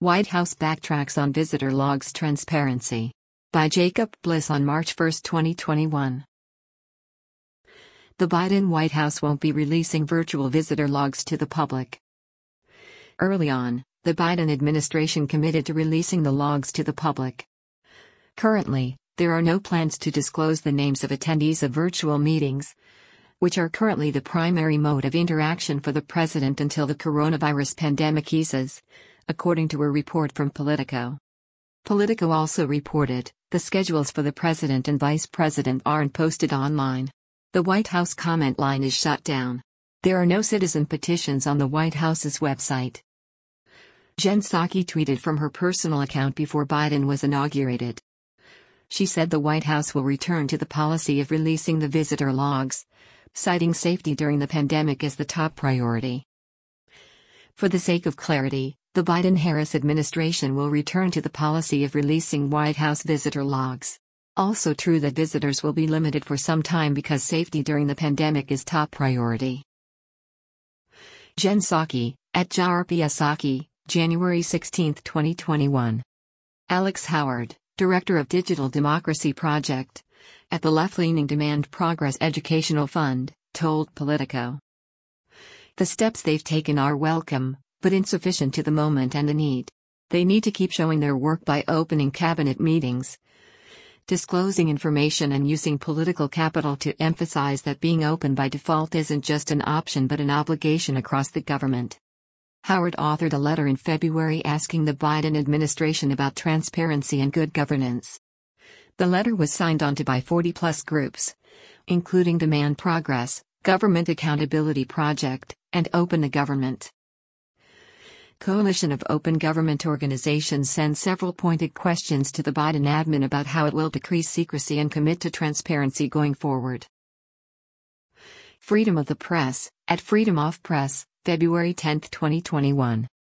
White House backtracks on visitor logs transparency. By Jacob Bliss on March 1, 2021. The Biden White House won't be releasing virtual visitor logs to the public. Early on, the Biden administration committed to releasing the logs to the public. Currently, there are no plans to disclose the names of attendees of virtual meetings, which are currently the primary mode of interaction for the president until the coronavirus pandemic eases, according to a report from Politico. Politico also reported, the schedules for the president and vice president aren't posted online. The White House comment line is shut down. There are no citizen petitions on the White House's website. Jen Psaki tweeted from her personal account before Biden was inaugurated. She said the White House will return to the policy of releasing the visitor logs, citing safety during the pandemic as the top priority. For the sake of clarity, the Biden-Harris administration will return to the policy of releasing White House visitor logs. Also true that visitors will be limited for some time because safety during the pandemic is top priority. Jen Psaki, at JRPSaki, January 16, 2021. Alex Howard, Director of Digital Democracy Project, at the left-leaning Demand Progress Educational Fund, told Politico. The steps they've taken are welcome, but insufficient to the moment and the need. They need to keep showing their work by opening cabinet meetings, disclosing information and using political capital to emphasize that being open by default isn't just an option but an obligation across the government. Howard authored a letter in February asking the Biden administration about transparency and good governance. The letter was signed onto by 40-plus groups, including Demand Progress, Government Accountability Project, and Open the Government. Coalition of Open Government Organizations sent several pointed questions to the Biden admin about how it will decrease secrecy and commit to transparency going forward. Freedom of the Press, at Freedom of Press, February 10, 2021.